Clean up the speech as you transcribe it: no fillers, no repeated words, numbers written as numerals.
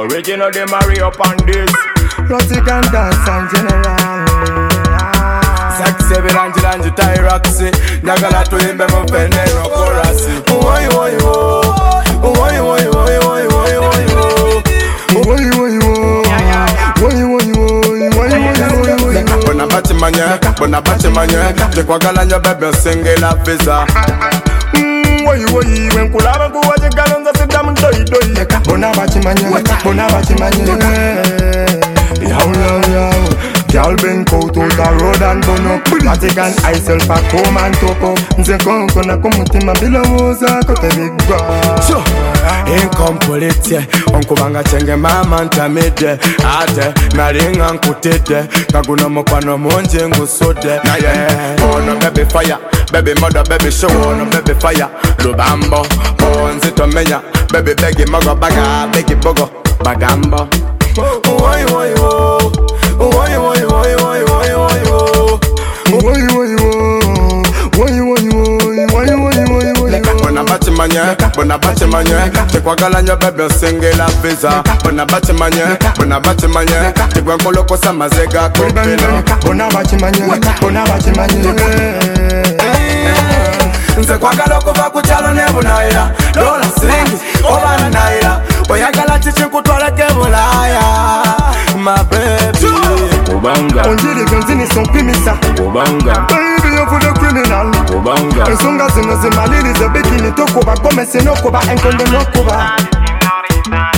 Original they marry up on this. Rotic and dance and general. Sexy Viranji Tyroxy. Nagala to him bemo pene no chorus. Oi oi oi. Oi oi oi oi oi oi oi. Oi oi oi. Oi oi oi. Bona bachi manye. Jekwagala nya bebe singe la visa. Oi oi. When kulaba kuwaje galonza sidamu doi doi. Bona bachi manye. Yo. Girl been out on the road and burn up. Matic and myself a come and top up. Nze konkona kumutima bila woza kote big boss. So, incomplete. Onkubanga chenge mama ntamide. Ate, naringa nkutide. Kaguna mokwano monje ngusode. Na yeah, oh no baby fire. Baby mother, baby show, no baby fire. Lubambo, oh nzito menya. Baby begi mogo baga, begi bogo. Bagambo. Oi oi oi. Oi oi oi oi oi oi oi. Oi oi oi. Bona bachi manye. Tekwagala nya bebe singe la visa. Bona bachi manye. Tekwa koloko sa mazega kopela. Bona bachi manye. Nze kwagala okuva ku kyalo ne bunaira. Dola siringi oba naira. Oyagala chichi nkutwaleke bulaya. My baby Obanga. On dit les guns ils sont pimisa. Obanga. Baby you for the criminal. Obanga. Ensonga zino zimalili ze bikini tokoba. Gome seno koba enkonde no koba.